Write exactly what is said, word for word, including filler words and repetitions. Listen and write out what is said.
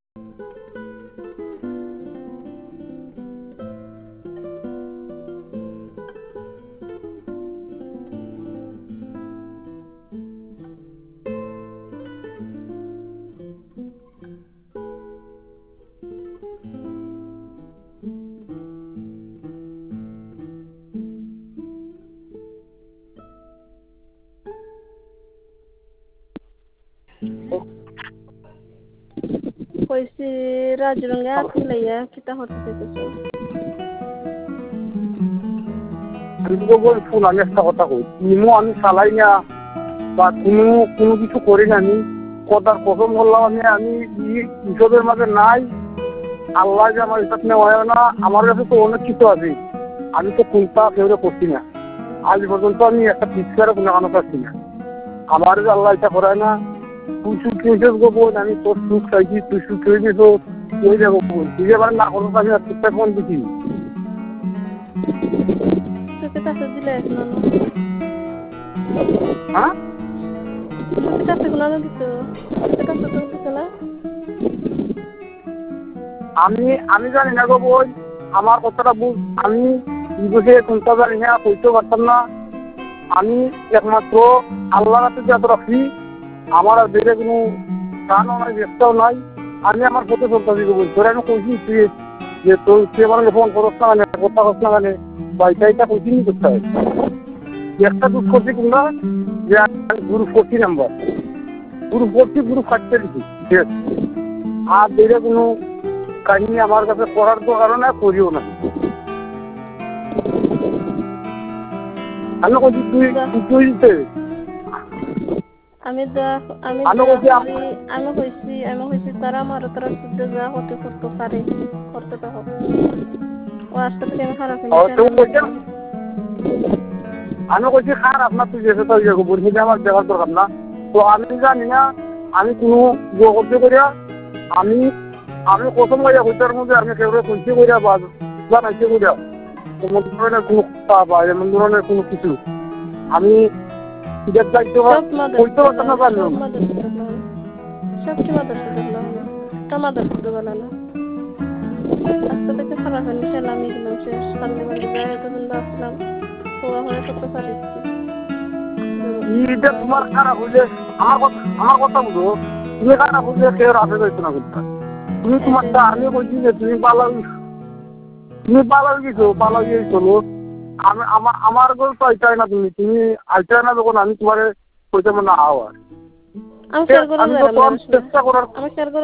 কইছি রাজরঙ্গে আছি লাইয়া কিতা হচ্ছে কিছু আমি তো বল ফুল আমি একটা কথা কই ইমো আমি চালাই না বা কোনো কোনো কিছু করি না আমি কথার প্রথম বললাম আমি আমি ইসবের মাঝে নাই আল্লাহ যে আমার ইসাব নেওয়া হয় না আমার কাছে তো অনেক কিছু আছে আমি তো কোনটা কেউরে করছি না আজ পর্যন্ত আমি একটা পিক্সারে কোনো কানো পাচ্ছি না আমার যে আল্লাহ এটা করায় না তুই সুখ হয়েছিস গো বোন আমি তোর সুখ চাইছি তুই সুখ হয়ে গেছো ওই যাবো বোন তুই এবার না করো আমি আর ঠিকঠাক ফোন দিচ্ছি তোকে কাছে দিলে এখন হ্যাঁ তোকে কাছে কোনো দিত তোকে কাছে তো দিত না আমি আমি জানি না গো বোন আমার কথাটা বুঝ আমি বুঝে কোনটা জানি না কইতেও পারতাম না আমি একমাত্র আল্লাহর হাতে যত রাখি আমার আর বেড়ে কোনো টানও নাই ব্যস্তাও নাই আমি আমার পথে চলতে গো বোন তোর আমি কইছি তুই যে তোর তুই আমার ফোন করস না মানে কথা কস না মানে বাইটা এটা কইছি নি করতে হয় একটা দুধ করছি তোমরা যে group forty number group forty group ফাটতে দিচ্ছি ঠিক আছে আর বেড়ে কোনো কাহিনী আমার কাছে করার তো কারণে করিও না আমি কইছি তুই তুই দিতে আমি দা আমি আমি কইছি আমি কইছি আমি কইছি তারা আমার তারা শুদ্ধ যা হতে করতে পারে করতে পারো ও আজকে থেকে আমি খারাপ আমি কইছি খারাপ না তুই যেতে তাই যাবো বলছি যে আমার দেখার দরকার না তো আমি জানি না আমি কোনো করতে করিয়া আমি আমি প্রথম করিয়া কইতার মধ্যে আমি কেউরে কইছি করিয়া বা জানাইছি করিয়া এমন ধরনের কোনো কথা বা এমন ধরনের কোনো কিছু আমি দায়িত্ব কইতে পারতাম না জানি সবচেয়ে মাদার শুধু টমাদার শুধু বলা না আজকে থেকে খারাপ হয়নি সেটা আমি গেলাম শেষ সামনে বাড়ি যায় এতদিন আসলাম তোয়া হয়ে করতে পারিস তোমার খারাপ হইলে আমার কথা আমার কথা বুঝো তুমি খারাপ হইলে কেউ রাখে যাইতো না করতে তুমি তোমারটা আমি কইছি যে তুমি পালা তুমি পালা গেছো পালা গিয়ে চলো আমি আমার আমার গল্প তো আইতাই না তুমি তুমি আইতাই না যখন আমি তোমার কইতে না আও আর আমি চেষ্টা করার আমি